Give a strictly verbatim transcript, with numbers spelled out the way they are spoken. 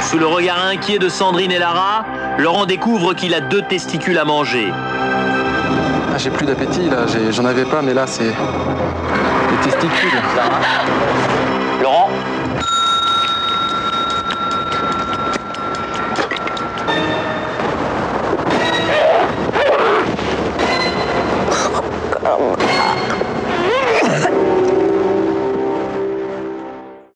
Sous le regard inquiet de Sandrine et Lara, Laurent découvre qu'il a deux testicules à manger. Ah, j'ai plus d'appétit là, j'en avais pas, mais là c'est les testicules. Laurent,